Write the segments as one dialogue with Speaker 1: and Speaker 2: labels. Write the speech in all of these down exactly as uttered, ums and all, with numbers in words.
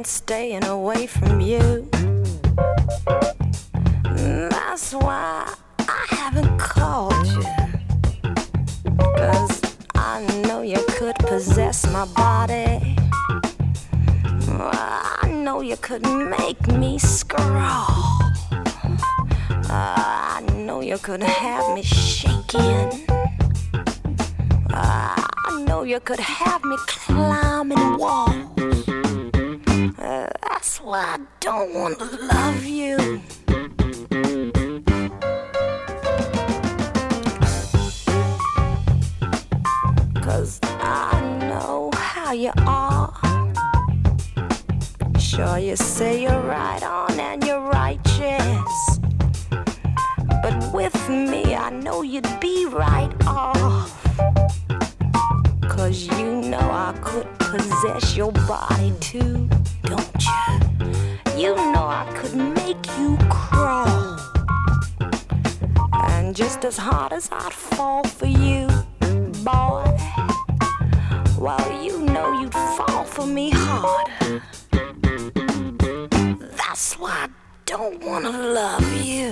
Speaker 1: staying away from you. That's why I haven't called you, 'cause I know you could possess my body. I know you could make me scrawl. I know you could have me shaking. I know you could have me climbing walls. Uh, that's why I don't want to love you. Cause I know how you are. Sure, you say you're right on and you're righteous, but with me I know you'd be right off. Cause you know I could possess your body too, don't you? You know I could make you crawl. And just as hard as I'd fall for you, boy, well, you know you'd fall for me harder. That's why I don't wanna love you.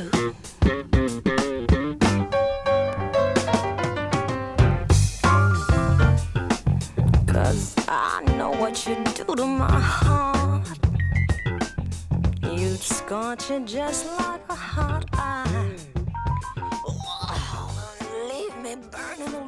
Speaker 1: Cause I know what you do to my heart. You'd scorch it just like a hot iron. Oh, leave me burning